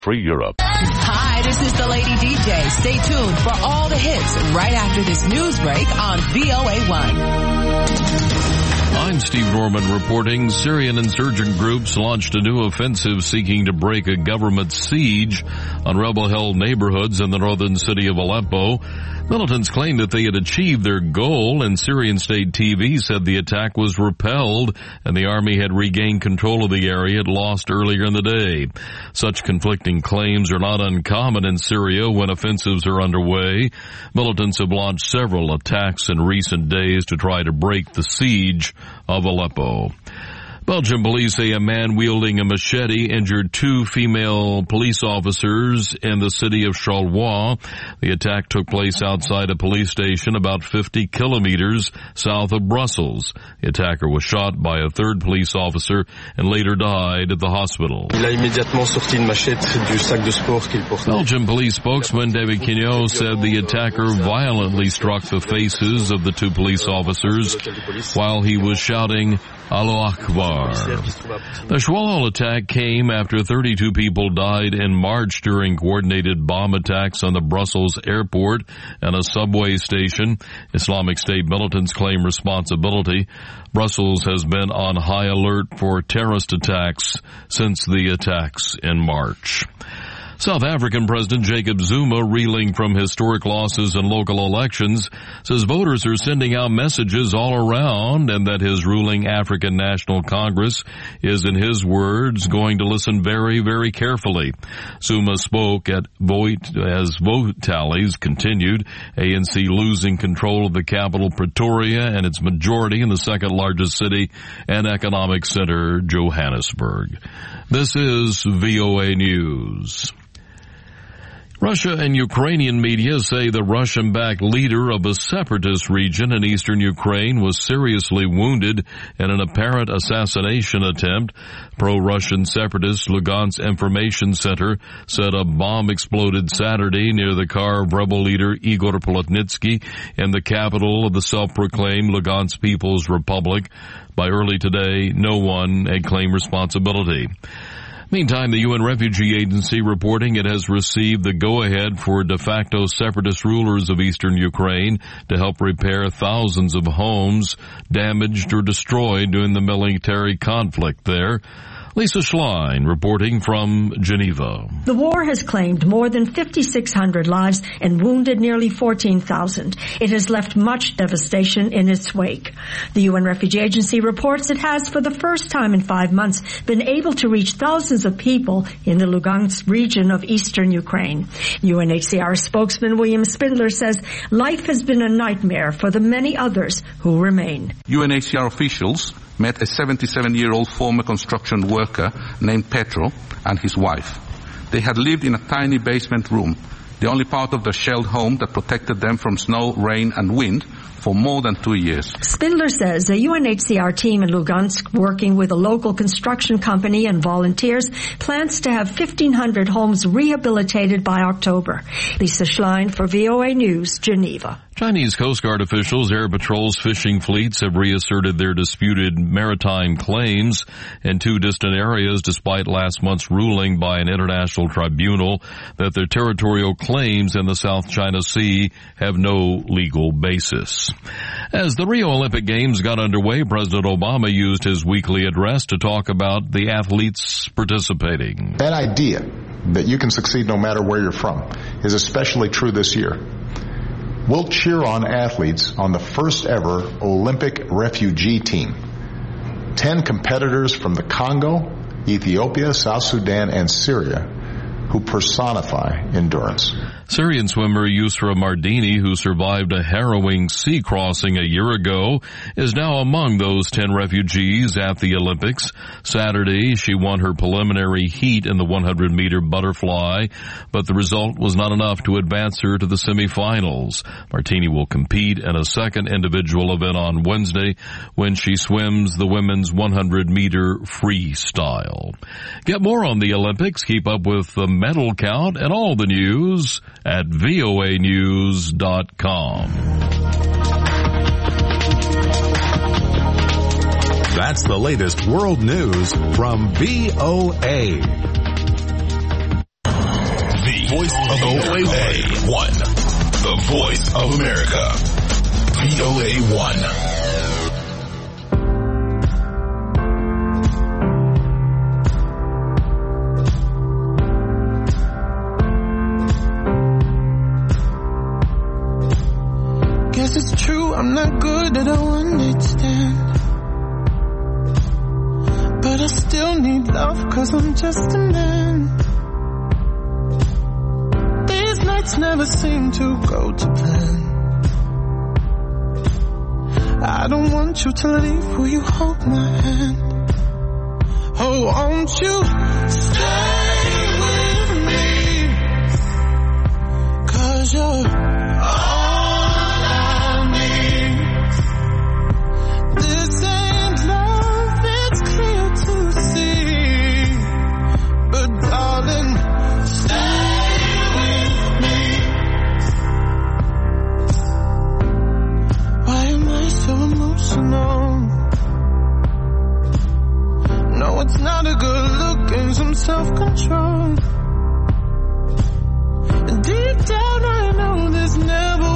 Free Europe. Hi, this is the Lady DJ. Stay tuned for all the hits right after this news break on VOA1. I'm Steve Norman reporting. Syrian insurgent groups launched a new offensive seeking to break a government siege on rebel-held neighborhoods in the northern city of Aleppo. Militants claimed that they had achieved their goal, and Syrian state TV said the attack was repelled and the army had regained control of the area it lost earlier in the day. Such conflicting claims are not uncommon in Syria when offensives are underway. Militants have launched several attacks in recent days to try to break the siege of Aleppo. Belgian police say a man wielding a machete injured 2 female police officers in the city of Charleroi. The attack took place outside a police station about 50 kilometers south of Brussels. The attacker was shot by a third police officer and later died at the hospital. Belgian police spokesman David Quignot said the attacker violently struck the faces of the 2 police officers while he was shouting, Allahu Akbar. The Schwalhol attack came after 32 people died in March during coordinated bomb attacks on the Brussels airport and a subway station. Islamic State militants claim responsibility. Brussels has been on high alert for terrorist attacks since the attacks in March. South African President Jacob Zuma, reeling from historic losses in local elections, says voters are sending out messages all around and that his ruling African National Congress is, in his words, going to listen very, very carefully. Zuma spoke as vote tallies continued, ANC losing control of the capital Pretoria and its majority in the second largest city and economic center, Johannesburg. This is VOA News. Russia and Ukrainian media say the Russian-backed leader of a separatist region in eastern Ukraine was seriously wounded in an apparent assassination attempt. Pro-Russian separatist Lugansk Information Center said a bomb exploded Saturday near the car of rebel leader Igor Plotnitsky in the capital of the self-proclaimed Lugansk People's Republic. By early today, no one had claimed responsibility. Meantime, the UN Refugee Agency reporting it has received the go-ahead for de facto separatist rulers of eastern Ukraine to help repair thousands of homes damaged or destroyed during the military conflict there. Lisa Schlein reporting from Geneva. The war has claimed more than 5,600 lives and wounded nearly 14,000. It has left much devastation in its wake. The UN Refugee Agency reports it has, for the first time in 5 months, been able to reach thousands of people in the Lugansk region of eastern Ukraine. UNHCR spokesman William Spindler says life has been a nightmare for the many others who remain. UNHCR officials met a 77-year-old former construction worker named Petro and his wife. They had lived in a tiny basement room, the only part of the shelled home that protected them from snow, rain and wind, for more than 2 years. Spindler says a UNHCR team in Lugansk, working with a local construction company and volunteers, plans to have 1,500 homes rehabilitated by October. Lisa Schlein for VOA News, Geneva. Chinese Coast Guard officials, air patrols, fishing fleets have reasserted their disputed maritime claims in 2 distant areas despite last month's ruling by an international tribunal that their territorial claims in the South China Sea have no legal basis. As the Rio Olympic Games got underway, President Obama used his weekly address to talk about the athletes participating. That idea that you can succeed no matter where you're from is especially true this year. We'll cheer on athletes on the first ever Olympic refugee team. 10 competitors from the Congo, Ethiopia, South Sudan, and Syria who personify endurance. Syrian swimmer Yusra Mardini, who survived a harrowing sea crossing a year ago, is now among those 10 refugees at the Olympics. Saturday, she won her preliminary heat in the 100-meter butterfly, but the result was not enough to advance her to the semifinals. Martini will compete in a second individual event on Wednesday when she swims the women's 100-meter freestyle. Get more on the Olympics. Keep up with the medal count and all the news at voanews.com. That's the latest world news from VOA. voice of VOA1. The voice of America. VOA1. Guess it's true, I'm not good at all understand. But I still need love, cause I'm just a man. These nights never seem to go to plan. I don't want you to leave, will you hold my hand? Oh, won't you stay with me? Cause you're it's not a good look and some self-control. Deep down I know this never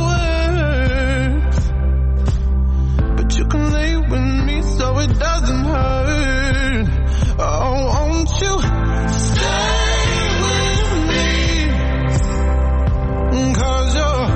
works, but you can lay with me so it doesn't hurt. Oh, won't you stay with me? Cause you're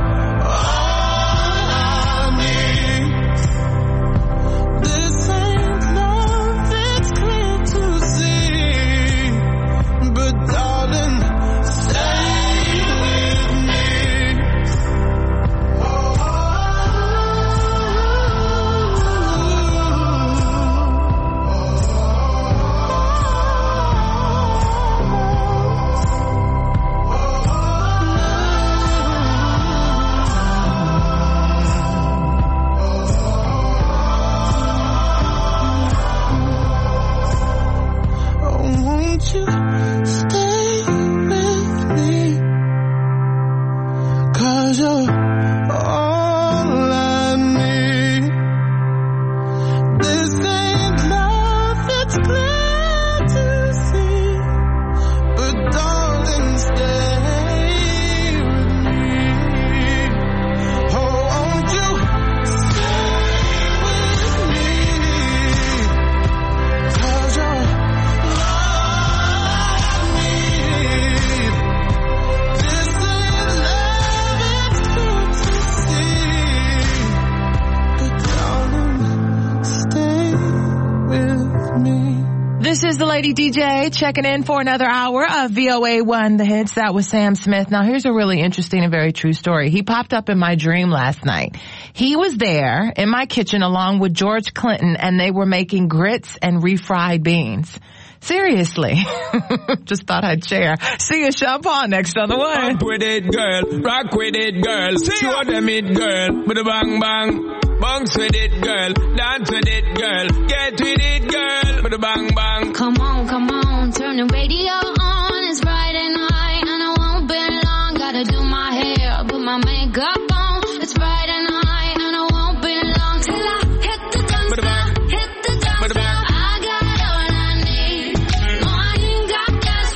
This is the Lady DJ checking in for another hour of VOA1 The Hits. That was Sam Smith. Now here's a really interesting and very true story. He popped up in my dream last night. He was there in my kitchen along with George Clinton, and they were making grits and refried beans. Seriously. Just thought I'd share. See you, Sean Paul, next on the one. Rock with it, girl. Rock with it, girl. Show them it, girl. With a bang, bang. Bounce with it, girl. Dance with it, girl. Get with it, girl. With a bang, bang. Come on. Turn the radio on. It's Friday night and I won't be long. Gotta do my hair, put my makeup on. It's Friday night and I won't be long till I hit the dance floor. Hit the dance floor. I got all I need. No, I ain't got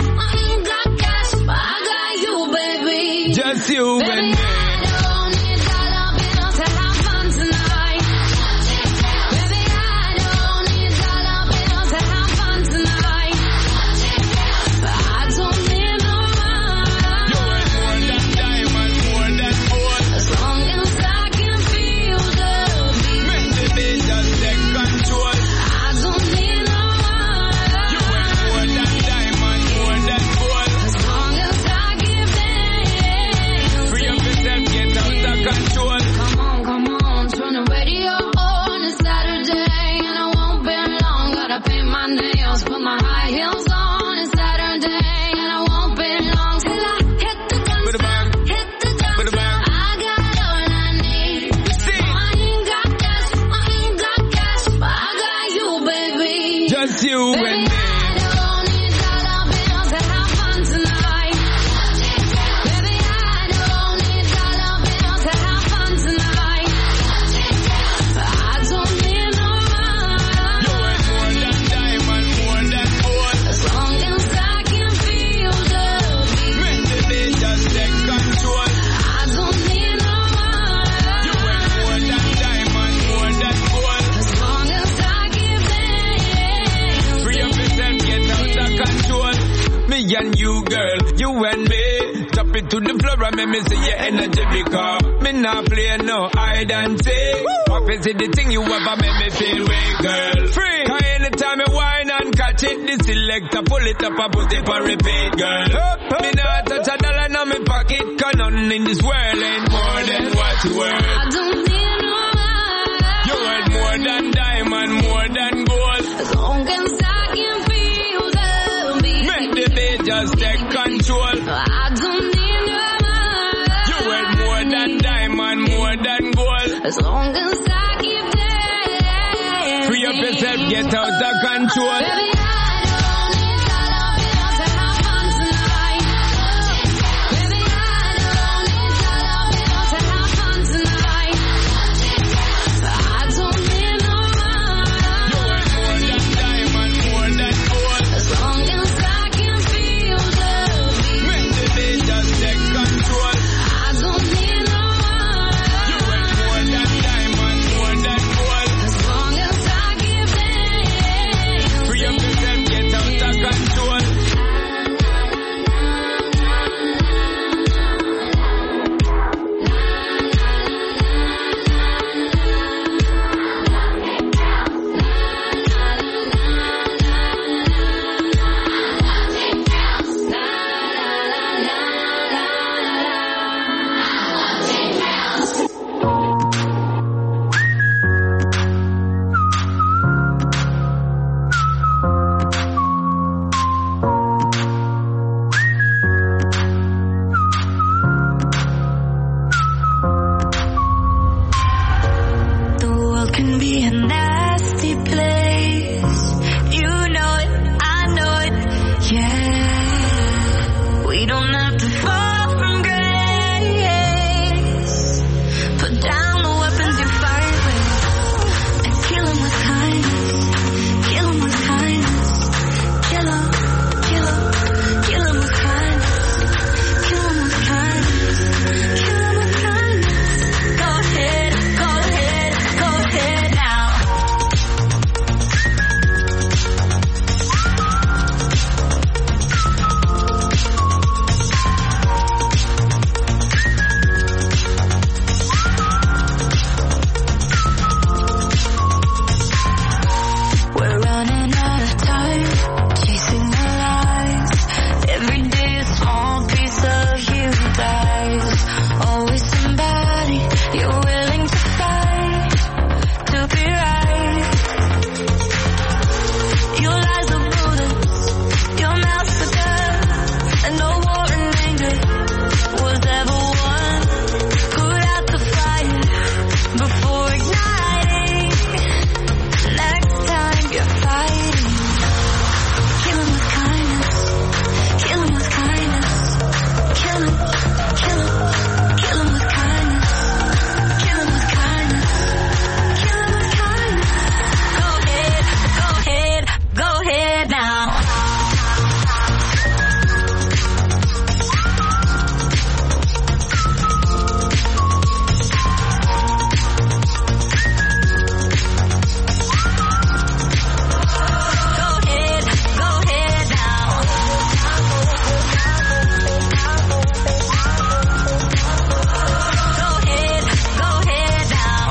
cash, but I got you, baby. Just you, baby. Free girl. You and me, drop it to the floor and make me see your energy because me not play no hide and seek. What is it the thing you ever make me feel way, girl? Free. Cause anytime I whine and catch it, the selector pull it up and put it for repeat, girl. Me not touch a dollar in my pocket, cause nothing in this world ain't more than what you worth. I don't need no man. You worth more than diamond, more than gold. As long as I can feel the beat. Make the beat just take control. I don't need no man. You worth more than diamond, more than gold. As long as I keep dancing. Free up yourself, get out of control. Baby, I don't need dollar bills to have fun tonight. Baby, I don't need dollar bills to have fun tonight. I don't need no man. You worth more than diamond, more than gold. As long as I can feel the beat. Make the beat just take control. I don't need no man. You worth more than diamond, more than gold. As long as I keep dancing. Free up yourself, get out of control. The world can be a nasty place. You know it, I know it, yeah. We don't have to fall from grace. Put down the weapons you fight with and kill 'em with kindness. Kill 'em with kindness. Kill 'em, kill 'em, kill 'em with kindness. Kill 'em with kindness. Kill 'em with kindness. Go ahead, go ahead, go ahead now. We're running out of time, chasing the lights. Every day a small piece of you dies. Always somebody you're willing to fight to be right. Your lies are bullets, your mouth's a gun, and no war in anger was ever won. Put out the fire before igniting. Next time you're fighting, kill 'em with kindness. Kill 'em with kindness. Kill 'em, kill 'em, kill 'em with kindness. Kill 'em with kindness. Kill 'em with kindness. Go ahead, go ahead, go ahead now. Go ahead, go ahead now. Go ahead, go ahead now.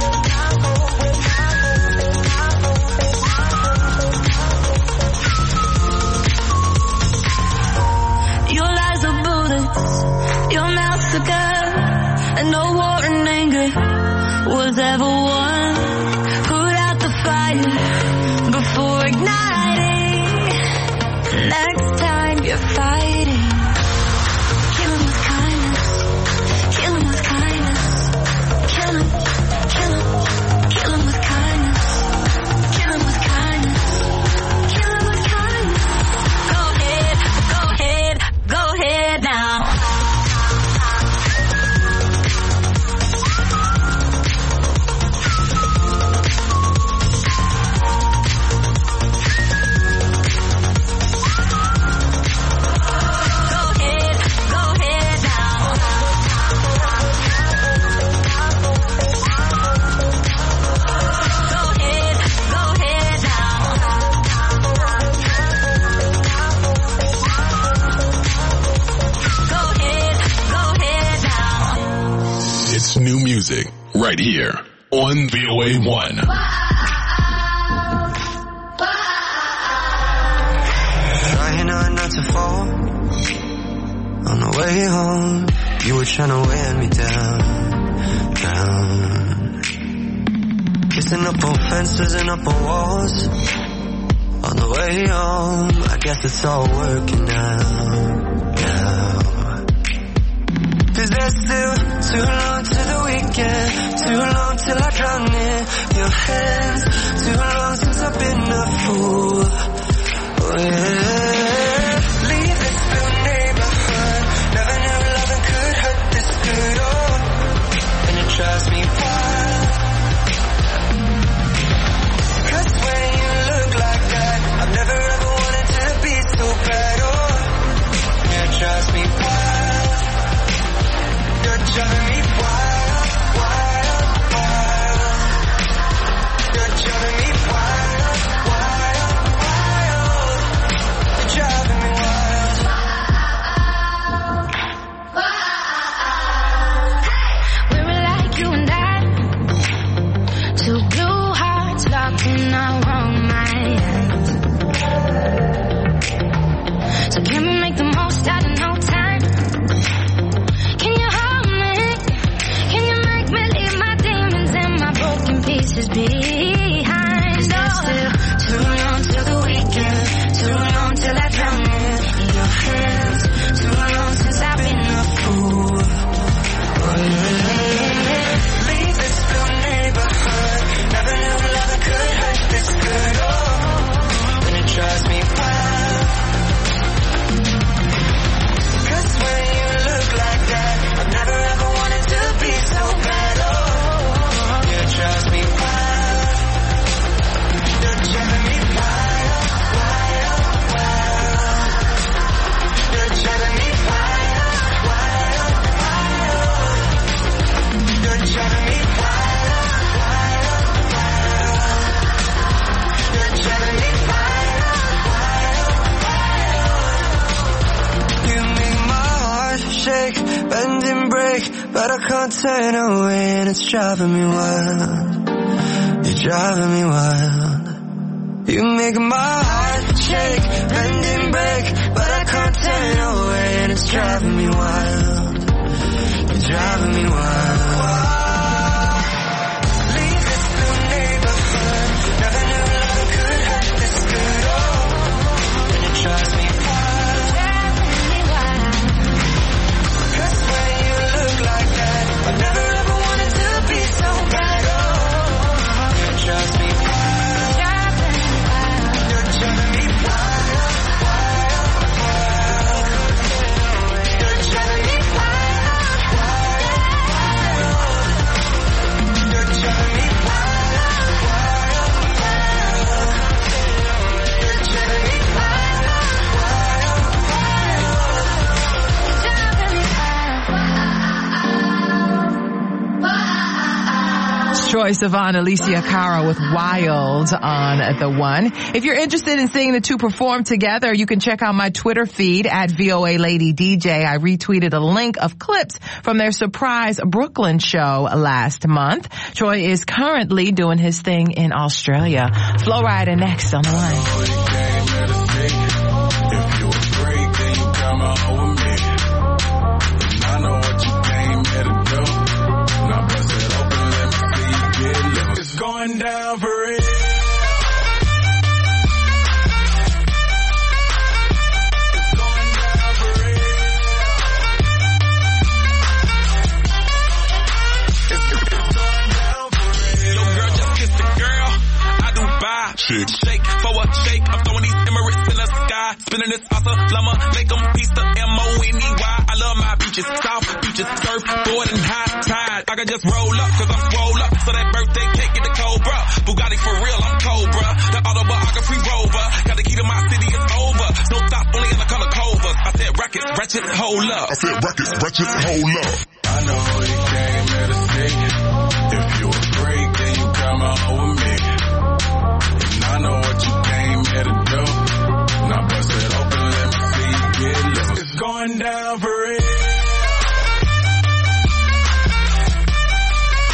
Your lies are bullets, your mouth's a gun, and no war and anger was ever won. Put out the fire before igniting. Next time you're fighting, kill 'em with kindness. Kill 'em with kindness. Kill 'em, kill 'em, kill 'em with kindness. Kill 'em with kindness. Kill 'em with kindness. Go ahead, go ahead, go ahead now. music right here on VOA1. Trying not to fall. On the way home, you were trying to wear me down. Kissing up on fences and up on walls. On the way home, I guess it's all working out now. Is there still too long to the weekend? Too long till I drown in your hands. Too long since I've been a fool. Oh yeah. Leave this blue neighborhood. Never knew loving could hurt this good. Oh, and it drives me wild. 'Cause when you look like that, I've never ever wanted to be so bad. Oh, and it drives me wild. You're driving me wild, wild, wild. You're driving me wild, wild, wild. You're driving me wild. We were like you and I, two blue hearts locked in our own minds. So can we make the most out of no time? Can you hold me? Can you make me leave my demons and my broken pieces behind? Is there still too long till the weekend? Too long till I drown in your hands. Too long since I've been a fool. Oh, yeah. Leave this blue neighborhood. Never knew love could hurt this good. Oh, and it drives me wild. 'Cause when you look like that, I've never ever wanted to be so bad. Oh, you drive me wild. You're driving me wild, wild, wild. You're driving me wild, wild, wild. You're driving me wild, wild, wild. You're driving me wild, wild, wild. You make my heart shake, bend and break, but I can't turn away and it's driving me wild. You're driving me wild. You make my heart shake, bend and break, but I can't turn away and it's driving me wild. You're driving me wild. Leave this blue neighborhood. Never knew love could hurt this good. Oh, and it drives me wild. Cause when you look like that, I never ever wanted to be so bad. Oh, it drives me wild. You're driving me wild, wild, wild. You're driving me wild, wild, wild. You're driving me wild, wild, wild. You're driving me wild, wild, wild. It's Troye Sivan, Alicia Cara with Wild on the one. If you're interested in seeing the two perform together, you can check out my Twitter feed at VOA Lady DJ. I retweeted a link of clips from their surprise Brooklyn show last month. Troy is currently doing his thing in Australia. Flo Rida next on the one. If you a freak, then you come out with me. And I know what you came here to do. Now bust it open, let me see you get loose. It's going down for real. Shake for a shake. I'm throwing these Emirates in the sky. Spinning this awesome llama. Make them piece the M-O-N-E-Y. I love my beaches. South beaches. Surfboard and high tide. I can just roll up cause I'm swole up. So that birthday cake get the Cobra. Bugatti for real, I'm Cobra. The autobiography rover. Got the key to my city, it's over. No thoughts, only in the color covers. I said rackets, ratchet, hold up. I said rackets, ratchet, hold up. I know you came here to see. If you a freak, then you come out with me. I know what you came here to do. Now bust it open, let me see you get loose. It's going down for real.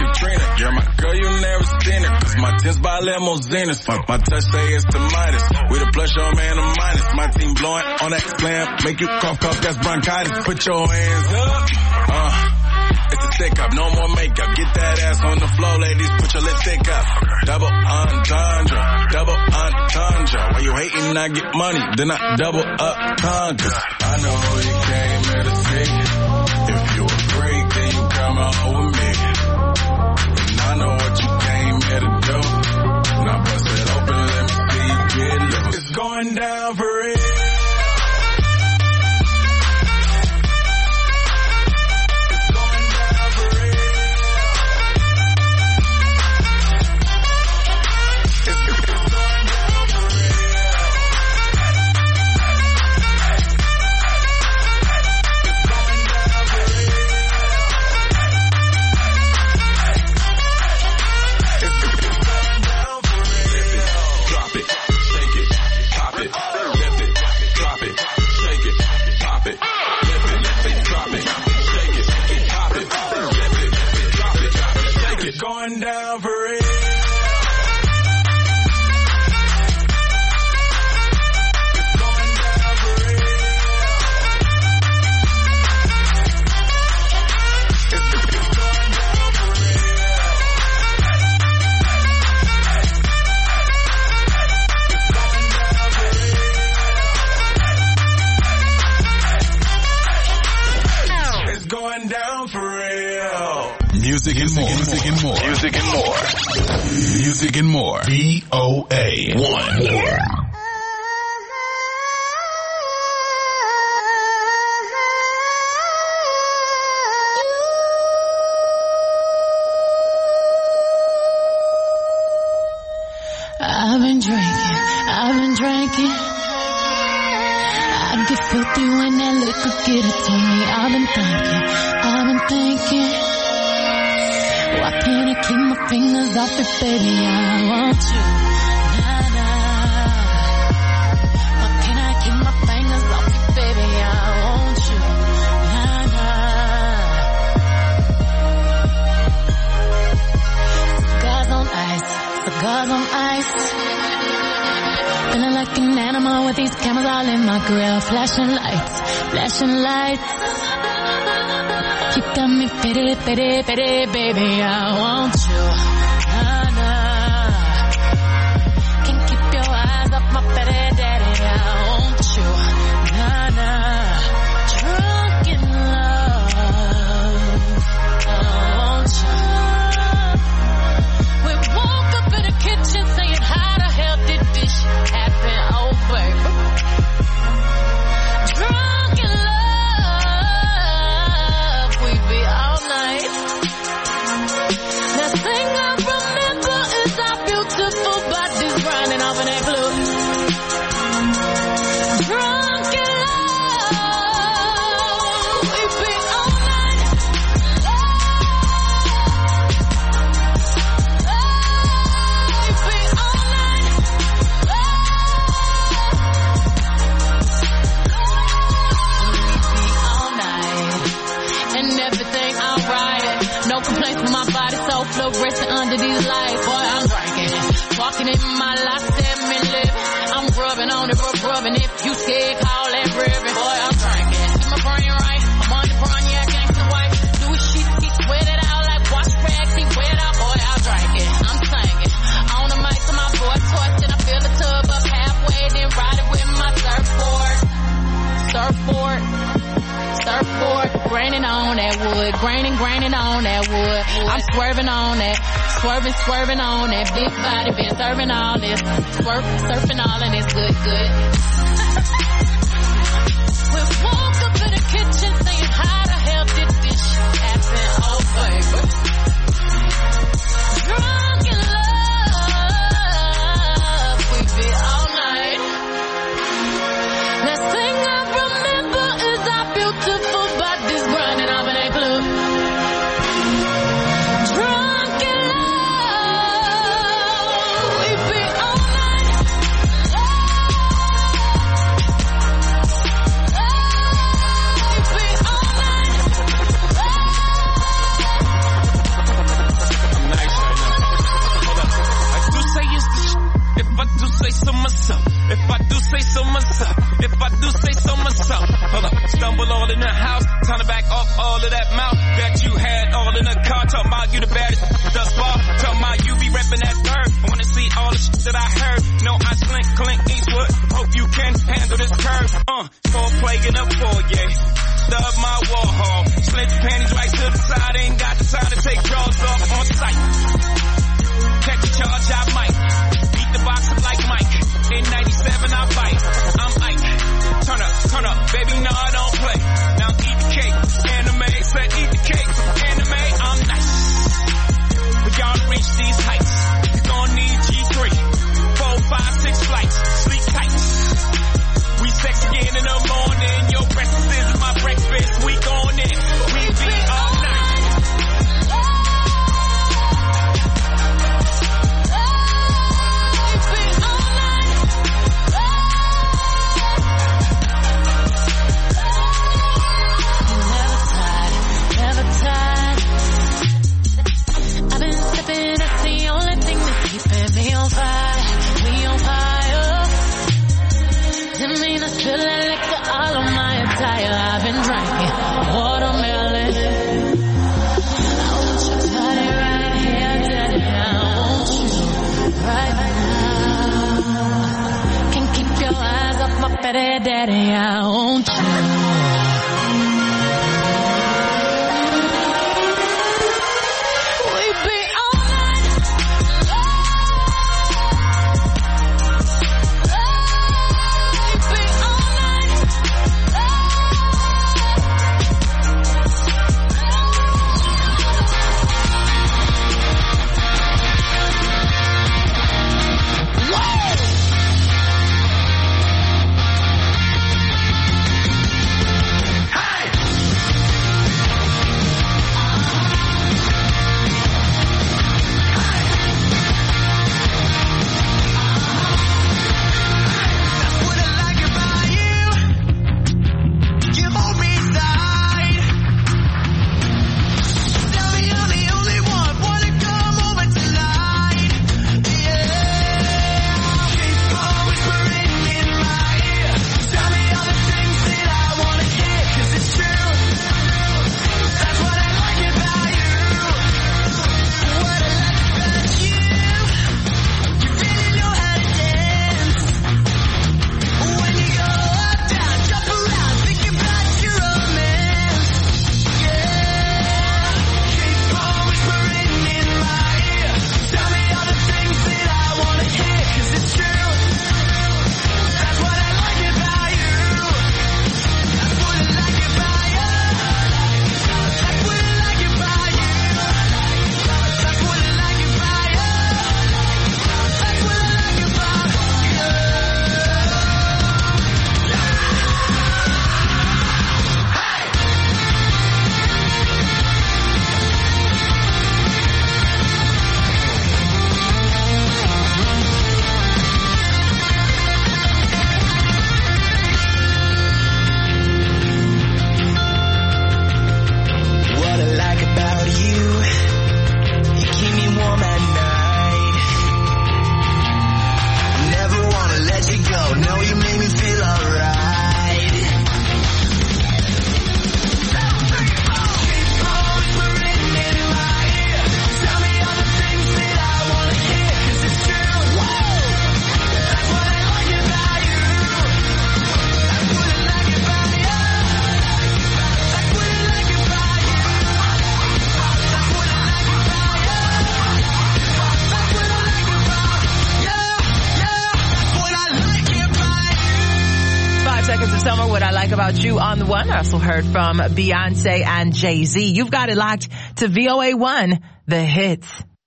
Katrina. You're my girl, you never seen her. Cause my tins by limousines. Fuck my touch, say it's the Midas. We the plus, your man, the minus. My team blowing on that slam. Make you cough, that's bronchitis. Put your hands up. It's a stick up, no more makeup. Get that ass on the floor, ladies. Put your lipstick up. Double entendre, double entendre. Why you hating? I get money, then I double up conquer. I know you came here to see. If you a freak, then you come on with me. And I know what you came here to do. Now bust it open, let me see you get loose. It's going down for real. Going down for real. It's going down for real. Music and more. Music and more. Music and more. Music and more. VOA1. I've been drinking. I get filthy when that liquor get it to me. I've been thinking. Why can't I keep my fingers off it, baby? I want you. Nah, nah. Why can't I keep my fingers off it, baby? I want you. Nah, nah. Cigars on ice. Feeling like an animal with these cameras all in my grill. Flashing lights. You got me pity, baby, I want you. Nah, nah. Can't keep your eyes off my petty daddy, I want you. Nah, nah. Drunk in love, I want you. We woke up in the kitchen saying, how the hell did this shit happen? Oh, baby. Drunk in love. All night. The thing I remember is our beautiful bodies grinding off in that glue. Drunk in love, we be all night. We be all night. And everything alright. No complaints with my body, so fluorescent under these lights. Boy, I'm drinking. Walking in my life, 7-Eleven. I'm rubbing on it, rubbing. If you scared, call that ribbon. Boy, I'm drinking. Keep my brain right. I'm on the brain, yeah, gangsta white. Do a shit, he sweat it out like wash rags, he wet out. Boy, I'm drinking. I'm singing. On the mic to my boy, torch, and I fill the tub up halfway, then ride it with my surfboard. Graining on that wood, graining on that wood. I'm swerving on that, swerving on that big body, been serving all this, surfing all and it's good. We woke up in the kitchen saying, how the hell did this shit happen? Oh, baby. Drunk in love, we be all night. Last thing I remember is our beautiful bodies grinding off in that club. Drunk in love, we be all night. We be all night. daddy, daddy, I want you. Summer, What I Like About You on the One. I also heard from Beyonce and Jay-Z. You've got it locked to VOA1, The Hits.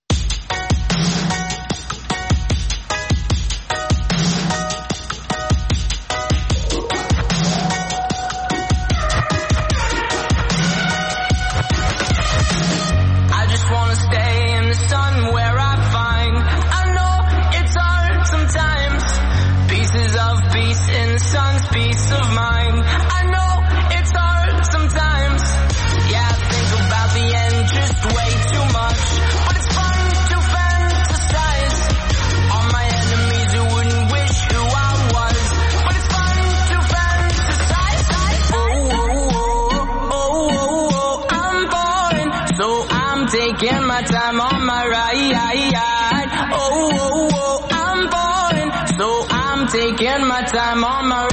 I just wanna stay in the sun where I find, I know it's hard sometimes, pieces of peace in the sun's peace of mind. I know it's hard sometimes, yeah, I think about the end just way too much, but it's fun to fantasize on my enemies who wouldn't wish who I was, but it's fun to fantasize. Oh, I'm boring, so I'm taking my time on my ride. Oh, I'm boring, so I'm taking my time on my ride.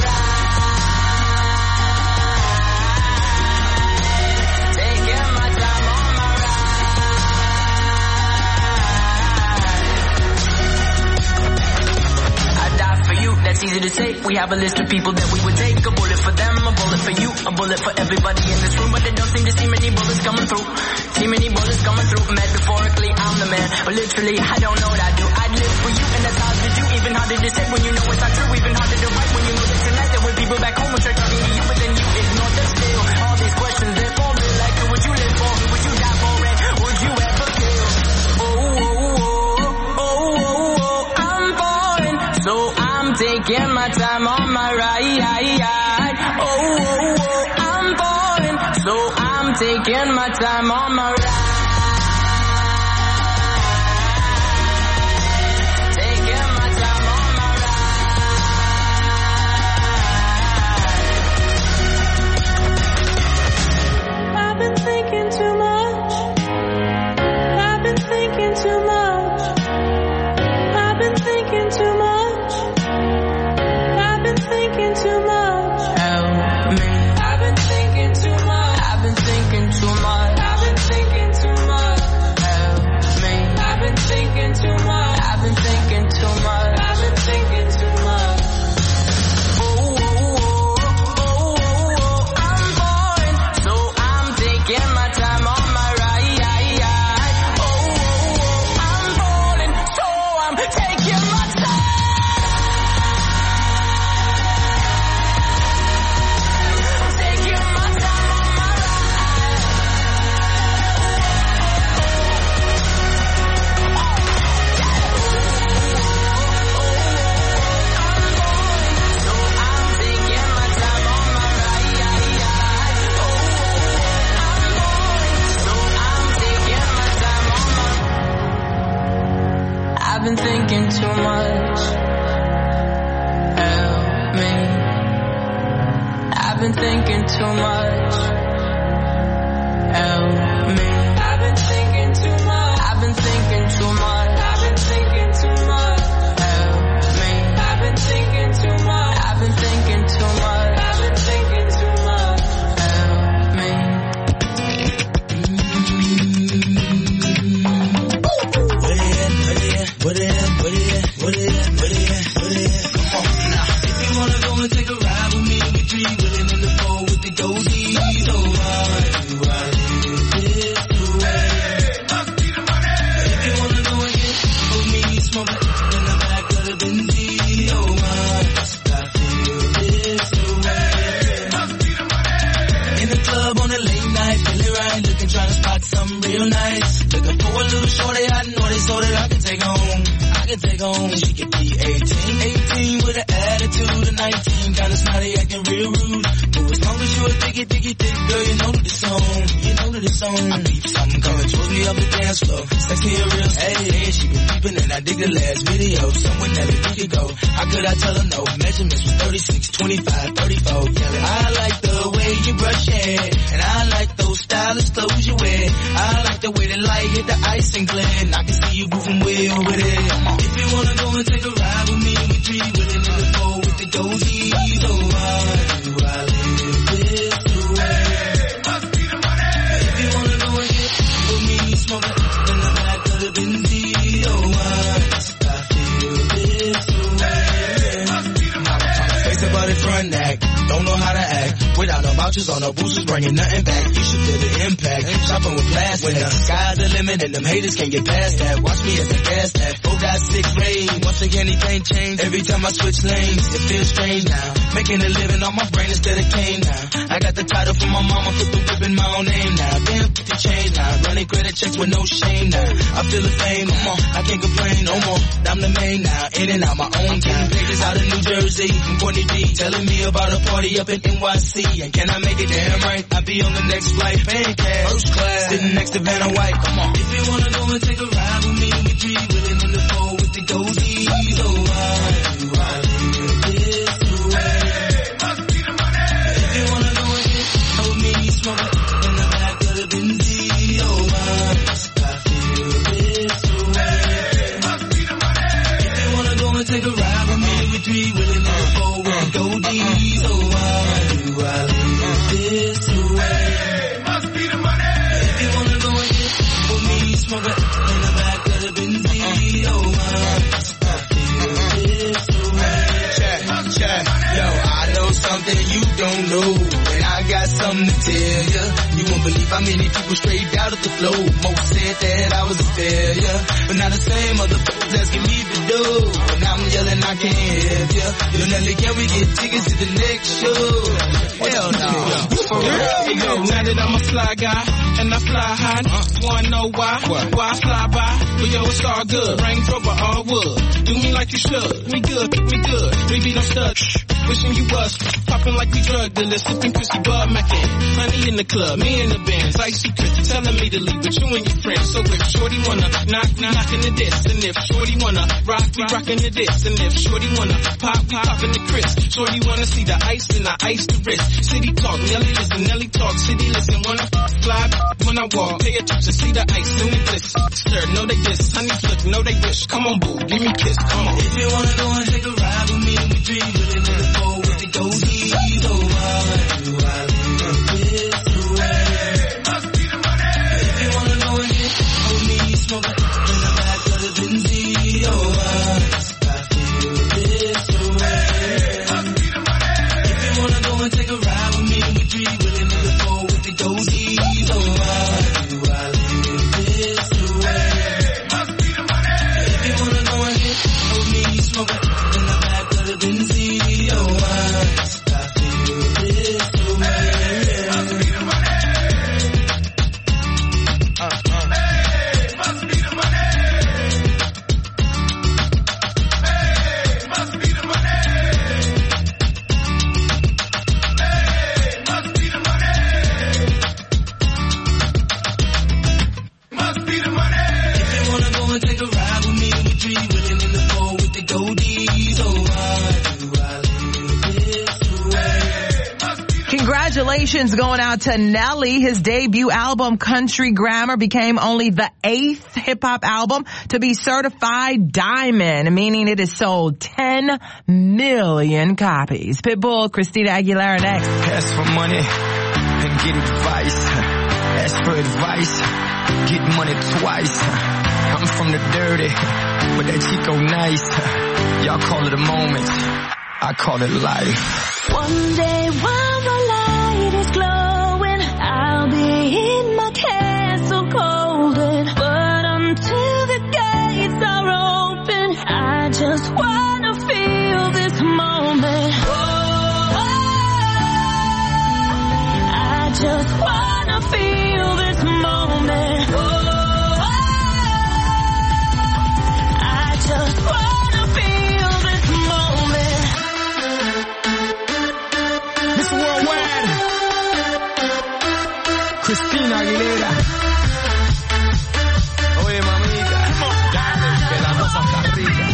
Taking my time on my ride. I die for you, that's easy to say. We have a list of people that we would take. A bullet for them, a bullet for you, a bullet for everybody in this room. But they don't seem to see many bullets coming through. See many bullets coming through. Metaphorically, I'm the man, but literally, I don't know what I do. I'd live for you, and that's hard to do. Even harder to say when you know it's not true. Even harder to write when you know that tonight there were people back home who tried talking to you, but then you ignore them still. All these questions, they're for real. Like who would you live for? Who would you die for? And would you ever kill? Oh, I'm boring, so I'm taking my time on my ride. Oh, I'm boring, so I'm taking my time on my ride. I've been thinking too much. I've been thinking too much. I've been thinking too much. I've been thinking too much. I've been thinking too much. Help me. I've been thinking too much. Help me. I've been thinking too much. I've been thinking too much. I've been thinking too much. Help me. I've been thinking too much. I've been thinking too much. I've been thinking too much. Help me. What it is? Come on now. If you wanna go and take a ride with me, we three willing in the four with the goldies. Oh, do I live this way? If you wanna go and get with me, smoke it in the back of the Benzie. Oh, must I feel this way? In the club on a late night, feeling right, looking, trying to spot something real nice. Looking for a little shorty, I know they so that I can take home. Take home, she could be 18 with an attitude of 19, kinda snotty, acting real rude. But as long as you a thick girl, you know that it's on. I peep something coming towards me up the dance floor. Sex me a real hey, she been peeping and I dig the last video. Somewhere that we could go. How could I tell her no? Measurements was 36, 25, 34. Yelling, I like the way you brush hair, and I like those stylish clothes you wear. I like the way the light hit the ice and glint. I can see you moving well with it. If you wanna go and take a ride with me, we three willing in the four with the goldies. Oh, do I live this way? If you wanna go and get with me, smoke it in the back of the Benzie. Oh, must I feel this way? Face about it front act, don't know how to act. Without no vouchers or no boosters, bringing nothing back. You should feel the impact. Shopping with plastic. When the sky's the limit and them haters can't get past that. Watch me as I gas that. 4.6 rain. Once again, anything changed. Every time I switch lanes, it feels strange now. Making a living on my brain instead of cane now. I got the title from my mama, put the whip in my own name now. Damn, 50 change now. Running credit checks with no shame now. I feel the fame, come on, I can't complain no more. I'm the main now, in and out my own time. Pages out of New Jersey, from Courtney D, telling me about a party up in NYC. And can I make it damn right? I'll be on the next flight, paying cash, first class, sitting next to Vanna White. Come on. If you wanna go and take a ride with me, we three willing in the four with the goldies. Oh, do I live this way? If you wanna go and get with me, smoke it in the back of the Benzie. Oh, must I feel this way? If you wanna go and take a ride with me, we three willing in the four with the goldies. Oh, do I live this way? Must be the money. If you wanna go and get with me, smoke it in the back of the Benzie. Oh, must I feel this way? Check. Yo, I know something you don't know, and I got something to tell ya. You won't believe how many people straight out of the flow. Most said that I was a failure, but now the same other folks asking me to do. And I'm yelling I can't help ya. Yo, Nelly, can we get tickets to the next show? Hell no. For real? Hey, yo, now that I'm a fly guy, and I fly high, wanna know why? Why I fly by? But yo, it's all good. Range Rover, all wood. Do me like you should. We good. Baby, don't stud. Wishing you was popping like we drug dealers, sipping Chrissy Bud Mackin. Honey in the club, me in the bands, icy Chris telling me to leave with you and your friends. So if Shorty wanna knock, we knockin' the diss. And if Shorty wanna rock, we rockin' the diss. And if Shorty wanna pop, we poppin' the Chris. Shorty wanna see the ice, and I ice the wrist. City talk, Nelly listen, Nelly talk, city listen. Wanna fly when I walk, pay attention, see the ice in the bliss. Stir, know they diss, honey flick, know they wish. Come on, boo, give me a kiss, come on. If you wanna go and take a ride with me, we three willing in the four with the goldies. Oh, do I live this way? Must be the money. If you wanna go and get with me, smoke it in the back of the Benzie. Oh, must I feel this way? Must be the money. If you wanna go and take a ride with me, we three willing in the four with the goldies. Oh, do I live this way? Must be the money. If you wanna go and get with me, smoke it in the Congratulations going out to Nelly. His debut album, Country Grammar, became only the 8th hip-hop album to be certified diamond, meaning it has sold 10 million copies. Pitbull, Christina Aguilera next. Ask for money and get advice. Ask for advice, get money twice. I'm from the dirty, but that Chico nice. Y'all call it a moment, I call it life. One day while the light is glowing, I'll be in my castle golden. But until the gates are open, I just wanna feel this moment. Oh, I just wanna feel this moment. Oh, I just wanna feel this moment. Mr. Worldwide, Christina Aguilera. Oye, mamita, dale, que la cosa está rica.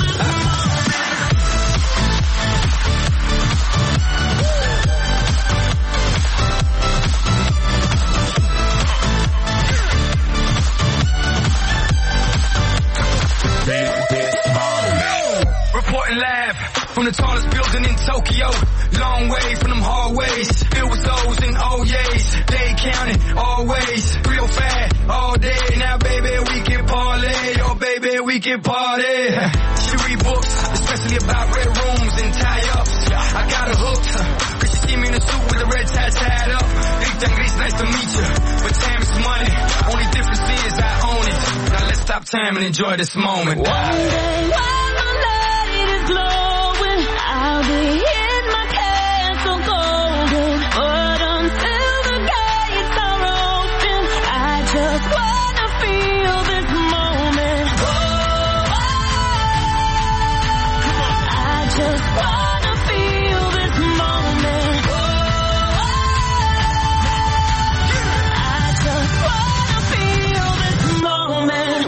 Reporting live from the tallest building in Tokyo. Long way from them hallways, filled with O's and O's. They counting always, real fat all day. Now baby we can parlay, oh baby we can party. She read books, especially about red rooms and tie-ups. I got her hooked, cause she see me in a suit with a red tie tied up. Rita Gris, nice to meet you, but time is money. Only difference is I own it. Now let's stop time and enjoy this moment. One day while the light is glowing, I'll be in my castle golden. But until the gates are open, I just wanna feel this moment. Oh, I just wanna feel this moment. Oh, I just wanna feel this moment.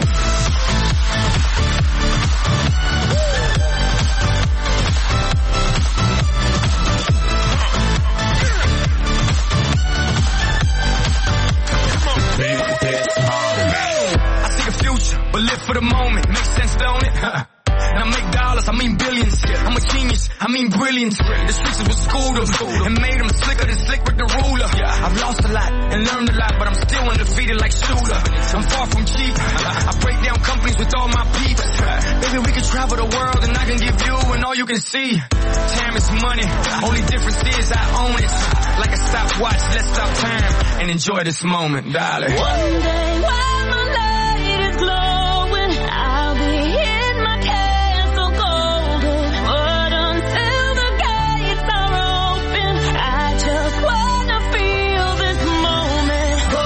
I see the future, but live for the moment. Makes sense, don't it? Now make dollars, I mean billions. I'm a genius, I mean brilliance. The streets is what schooled them and made them slicker than slick with the ruler. I've lost a lot and learned a lot, but I'm still undefeated like Shooter. I'm far from cheap. I break down companies with all my peeps. Baby, we can travel the world and I can give you and all you can see. Time is money, only difference is I own it. Like a stopwatch, let's stop time and enjoy this moment, darling. One day while my light is glowing, I'll be in my castle golden. But until the gates are open, I just wanna feel this moment. Oh,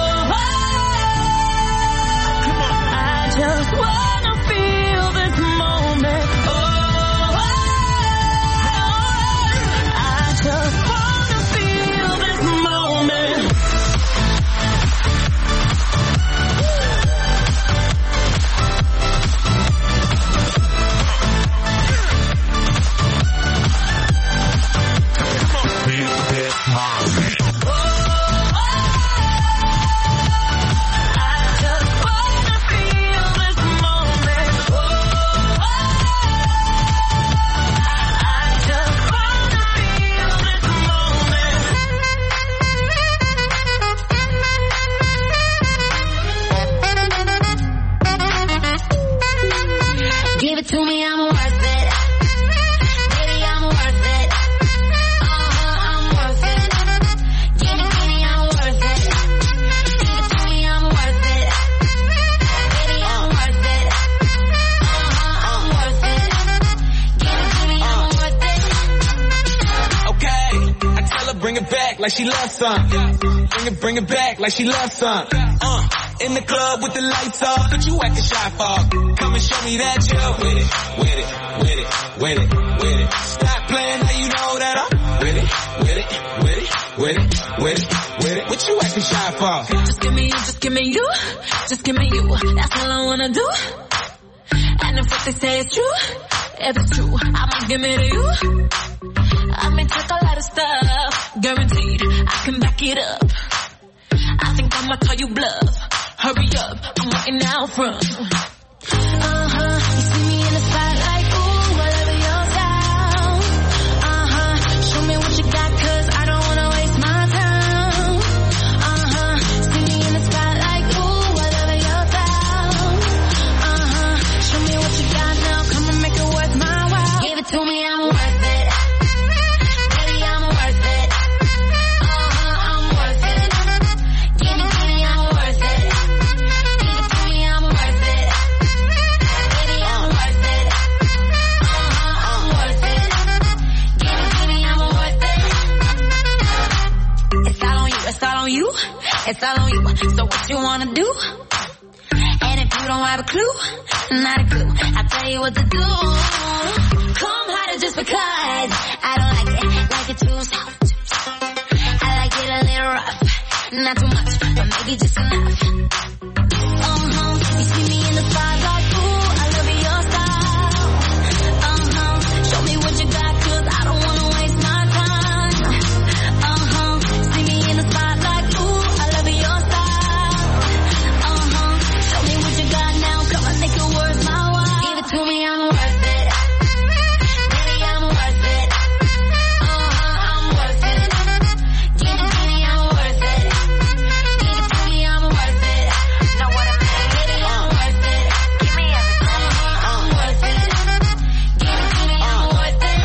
I just wanna feel this moment. Oh, I just wanna feel this moment. Give it to me, I'm worth it. Baby, I'm worth it. I'm worth it. Give it to me, I'm worth it. Give it to me, I'm worth it. Baby, I'm worth it. I'm worth it. Give it to me, I'm worth it. Okay, I tell her bring it back like she loves some. Bring it back like she loves some. In the club with the lights off, but you acting shy for. Come and show me that you're with it, with it, with it, with it, with it. Stop playing now you know that I'm with it, with it, with it, with it, with it, with it. What you acting shy for? Just give me you, just give me you, just give me you. That's all I wanna do. And if what they say is true, if it's true, I'ma give it to you. I may take a lot of stuff, guaranteed. I can back it up. I think I'ma call you bluff. Hurry up, I'm waiting out front. You see me in the spotlight, ooh, I love your style. Show me what you got, cause I don't wanna waste my time. See me in the spotlight, ooh, I love your style. Show me what you got now, come and make it worth my while. Give it to me, I'm worth it. Baby, I'm worth it. I'm worth it. Give it to me, I'm worth it. Give it to me, I'm worth it. Baby, I'm worth it. I'm worth it. Give it to me, I'm worth it. It's all on you, it's all on you. It's all on you. So what you wanna do? And if you don't have a clue, not a clue, I'll tell you what to do. Come harder just because I don't like it too soft. I like it a little rough, not too much, but maybe just enough. You see me in the spotlight, ooh, I love your style. Show me what you got, cause I don't wanna waste my time. See me in the spotlight, ooh, I love your style. Show me what you got now, come on, make it worth my while. Give it to me, I'm worth it. Baby, I'm worth it. I'm worth it. Give it to me, I'm worth it. Give it to me, I'm worth it. Know what I mean? Baby, I'm worth it. Give me everything. I'm worth it. Give it to me, I'm worth it.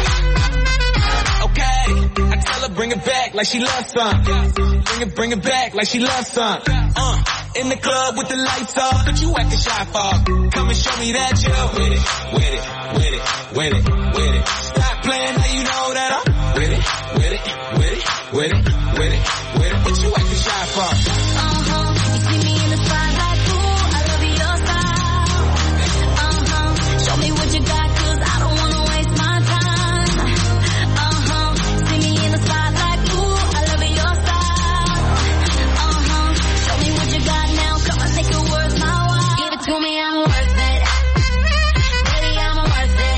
Okay, I tell her bring it back like she loves some. Bring it back like she loves some. In the club with the lights off, but you acting shy for. Come and show me that you're with it, with it, with it, with it, with it. Stop playing now you know that I'm with it, with it, with it, with it, with it, with it. What you acting shy for? You see me in the spotlight, ooh, I love your style. Show me what you got, cause I don't wanna waste my time. See me in the spotlight, ooh, I love your style. Show me what you got now, come on, make it worth my while. Give it to me, I'm worth it. Baby, I'm worth it.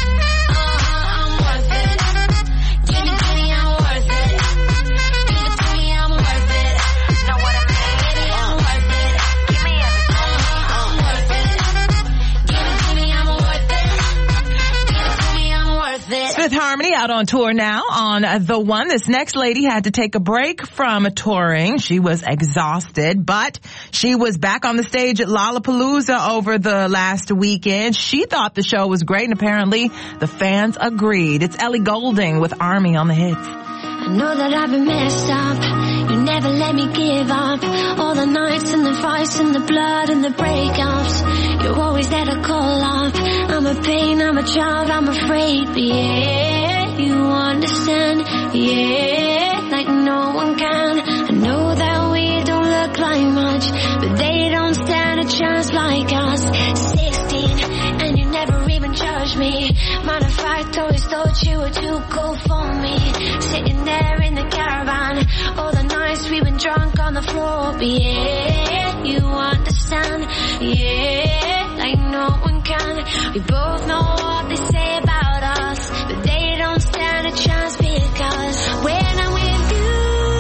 I'm worth it. Give it to me, I'm worth it. Give it to me, I'm worth it. Know what I mean? Baby, I'm worth it. Give me everything. I'm worth it. Give it to me, I'm worth it. Give it to me, I'm worth it. Fifth Harmony out on tour now on The One. This next lady had to take a break from touring. She was exhausted, but she was back on the stage at Lollapalooza over the last weekend. She thought the show was great, and apparently the fans agreed. It's Ellie Goulding with Army on the Hits. I know that I've been messed up. You never let me give up. All the nights and the fights and the blood and the breakups. You're always there to call up. I'm a pain, I'm a child, I'm afraid. But yeah, you understand. Yeah, like no one can. I know that we don't look like much, but they don't stand a chance like us. 16, and you never even judged me. Matter of fact, always thought you were too cool for me. Sitting there in the caravan, all the nights we've been drunk on the floor. But yeah, you understand. Yeah, like no one can. We both know what they say about us, but they don't stand a chance because when I'm with you,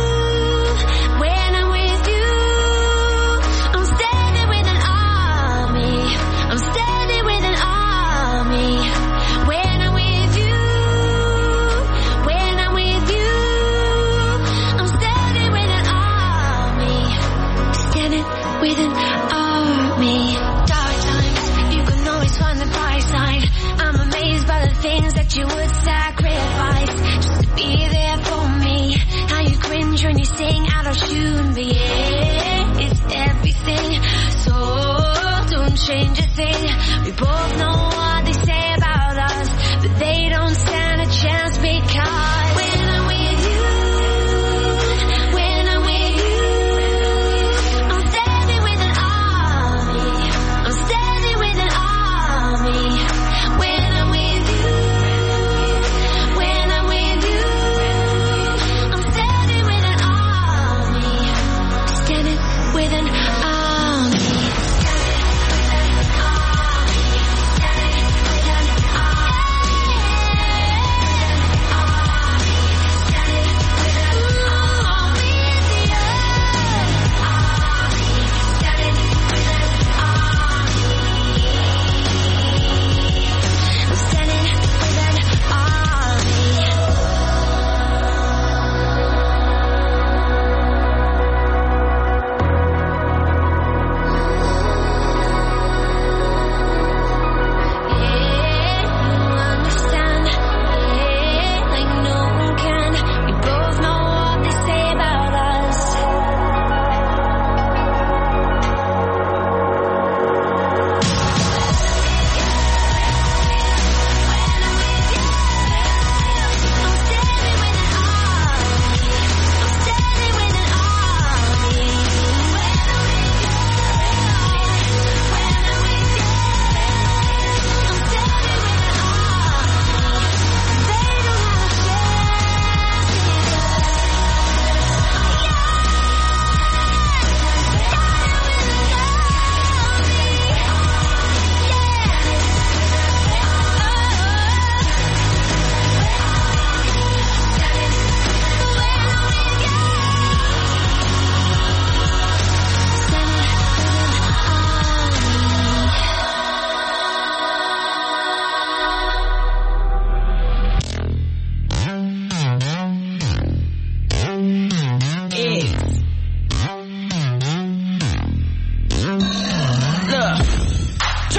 when I'm with you, I'm standing with an army. I'm standing with an army. When I'm with you, when I'm with you, I'm standing with an army. Standing with an army. Dark times, you can always find the bright side. I'm amazed by the things that you would sacrifice just to be there for me. How you cringe when you sing out of tune, but yeah, it's everything. So don't change a thing. We both know what they say about us, but they don't stand a chance because when I'm with you, when I'm with you, I'm standing with an army. I'm standing with an army. When I'm with you, when I'm with you, I'm standing with an army. Standing with an army.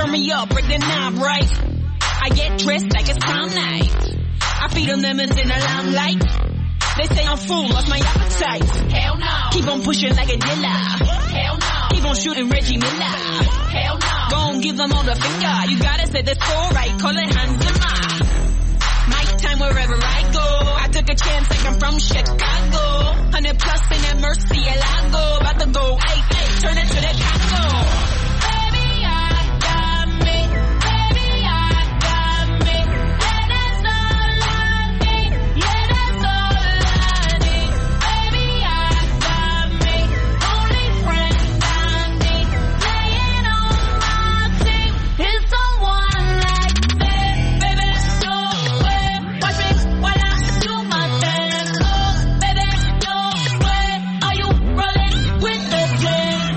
Turn me up, break the knob right. I get dressed like it's prom night. I feed them lemons in the limelight. They say I'm full, lost my appetite. Hell no. Keep on pushing like a dealer. Hell no. Keep on shooting Reggie Miller. Hell no. Gon' give them all the finger. You gotta say the score right, call it Hanzema. My time wherever I go. I took a chance like I'm from Chicago. 100 plus in that Murcielago. About to go, ay, turn it to the Congo. Baby, I got me. Baby, I got me. Yeah, that's all I need. Yeah, that's all I need. Baby, I got me. Only friend I need. Laying on my team is someone like me. Baby, no way. Watch me while I do my dance. Oh, baby, no way. Are you rolling with the gang?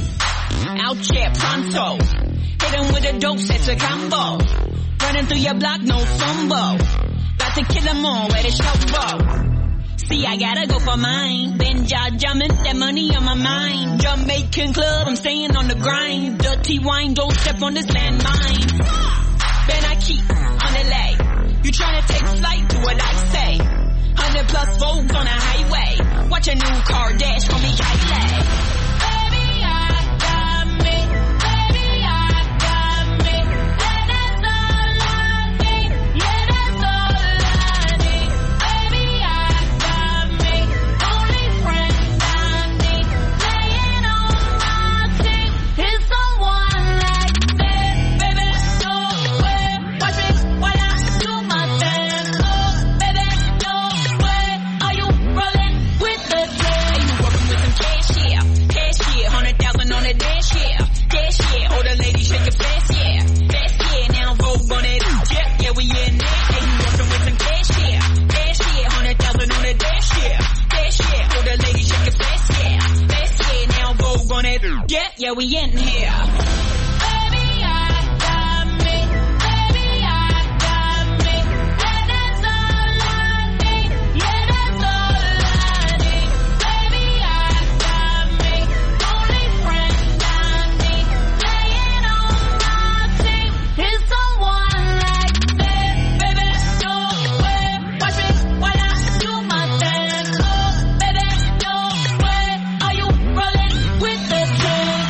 Out here, pronto. Hit him with a dope, set a combo. Running through your block, no fumble. About to kill them all, where the show go. See, I gotta go for mine. Been jumping, that money on my mind. Jamaican club, I'm staying on the grind. Dirty wine, don't step on this landmine. Ben, I keep on the lay. You tryna take flight, do what I say. 100 plus Vogues on the highway. Watch a new car dash for me, Kylie. Baby, I got me. Baby, I got me. Yeah, that's all I need. Yeah, that's all I need. Baby, I got me. Only friend I need. Laying on my team is someone like me. Baby, no way. Watch me while I do my dance. Oh, baby, no way. Are you rolling with the gang? You working with some cash, yeah. Cash, yeah. 100,000 on the dash, yeah. Dash, yeah. Older lady shake it fast, yeah. Fast, yeah. Now Vogue on it. Yeah, we in there. Hey, you working with some cash, yeah. Cash, yeah. 100,000 on the dash, yeah. Dash, yeah. Older lady shake it fast, yeah. Fast, yeah. Now Vogue on it. Yeah, we in here. Baby, I got me. Baby, I got me. Yeah, that's all I need. Yeah, that's all I need. Baby, I got me. Only friend I need. Laying on my team is someone like me. Baby, no way. Watch me while I do my dance. Oh, baby, no way. Are you rolling with the gang?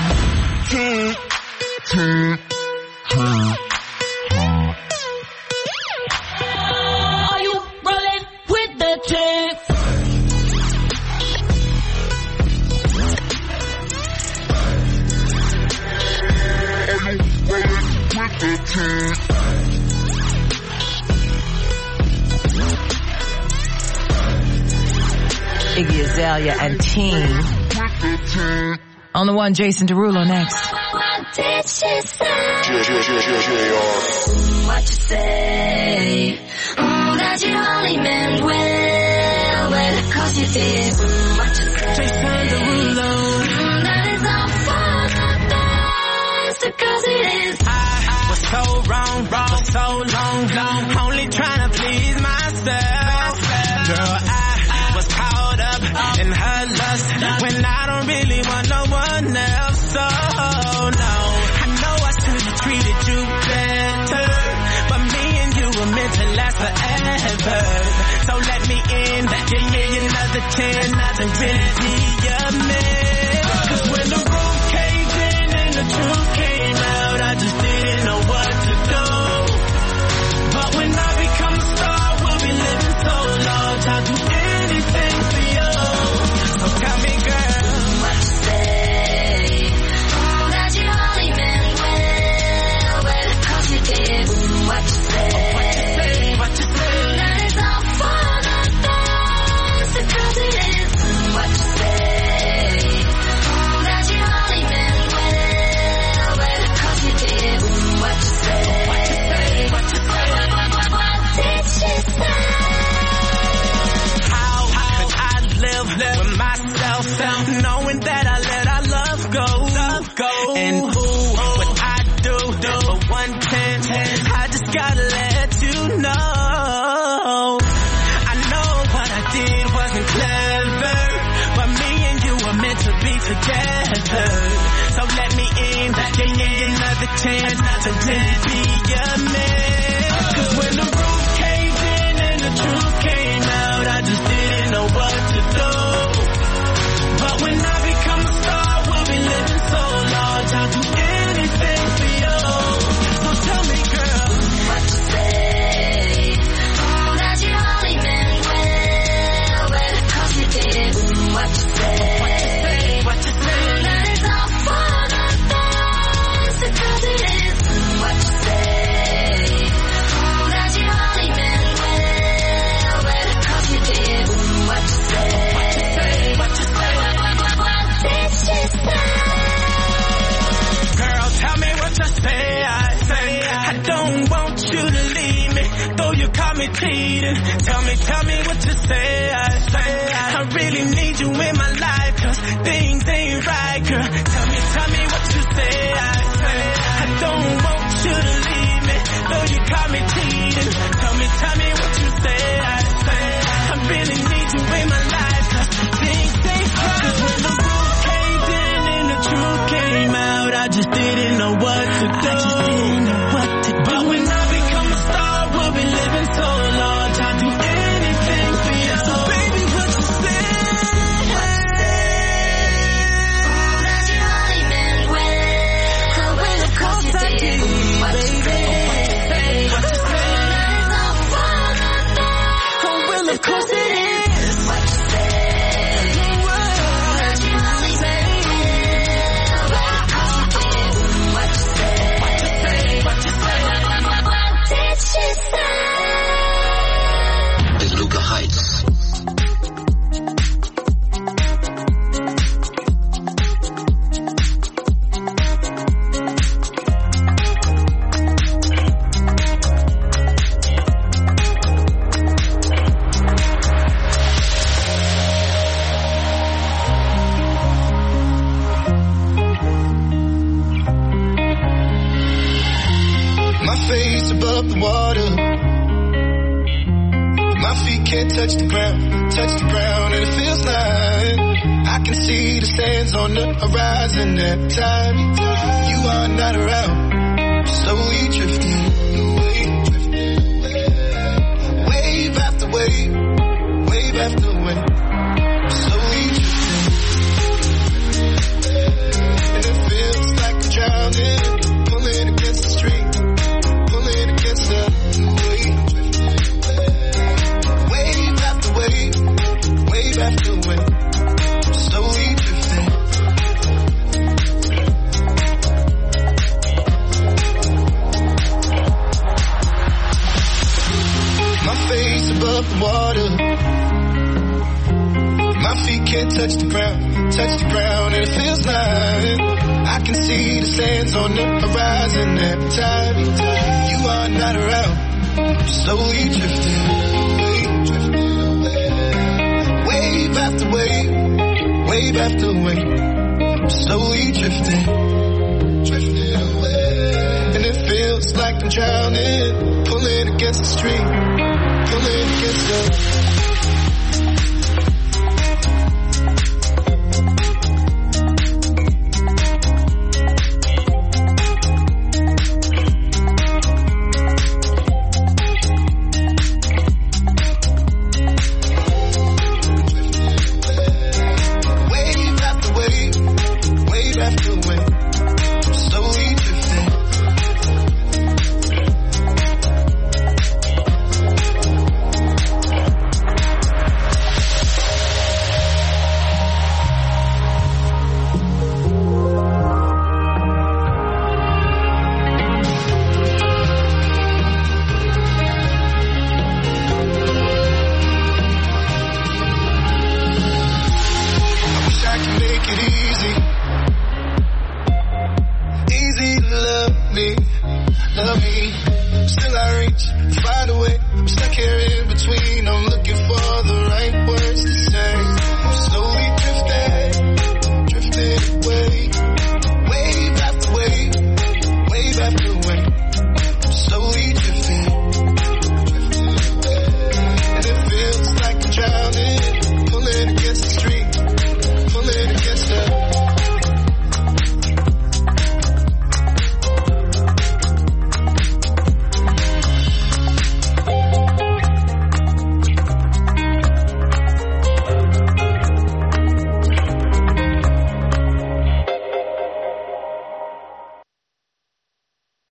Are you rolling with the gang? Iggy Azalea and Teen. On the one, Jason Derulo next. What did she say? What you say? That you only meant well, cause you did. What you say? Jason Derulo. That is all for the best, because it is. I was so wrong for so long, only trying to please myself. Girl, I was caught up in her lust when I don't really want no one else. So no, I know I should have treated you better, but me and you were meant to last forever. So let me in, give me another chance, and really be a man. 'Cause when the roof caved in and the truth came out, I just didn't know what to do. But when I become a star, we'll be living so large, I'll do anything for you. So tell me, girl, what you say? That you only meant well, cause you did. What you say? What you say? That is all for the best, because it is. What you say? That you only meant well, cause you did. What you say? What you say? What you say? What did she say? How could I live with myself, knowing that I let our love go? And ooh, what I do for 110, I just gotta let you know. I know what I did wasn't clever, but me and you were meant to be together. So let me in, give me another chance to really be your man. 'Cause when the roof caved in and the truth came out, I just didn't know what to do. But when I become a star, we'll be living so large, I'll do anything for you. So tell me, girl, what you say? Oh, that you only meant well, because you did. What you say? What you say? That it's all for nothing, because it is. What you say? Oh, that you only meant well, because you did. What you say? What you say? What you say? What did she say? Girl, tell me what you say. I don't want you to leave me, though you caught me cheating. Tell me what you say. I really need you in my life, 'cause things ain't right, girl. Tell me what you say. I don't want you to leave me, though you caught me cheating. Tell me what you say. I really need you in my life, 'cause things ain't right. 'Cause when the roof caved in and the truth came out, I just didn't know what to do. But when I become a star, we'll be living so large, I'll do anything for you. So baby, what you say? What you say? Oh, that you only meant well, well, of course you did. What you say? What you say? That it's all for nothing. Oh, well, of course it is. What you say? That you only meant well, because you did. What you say? What you say? What you say? What did she say? Is Luca Heights. My face above the water. My feet can't touch the ground, and it feels like I can see the sands on the horizon every time you are not around. Slowly drifting away, wave after wave, wave after wave. Slowly drifting, and it feels like I'm drowning, pulling against the stream. Against the wave, wave after wave, wave after wave, slowly drifting. My face above the water, my feet can't touch the ground, and it feels like I can see the sands on the horizon every time you are not around. Slowly drifting away, wave after wave, wave after wave, slowly drifting away, and it feels like I'm drowning, pulling against the stream, pulling against the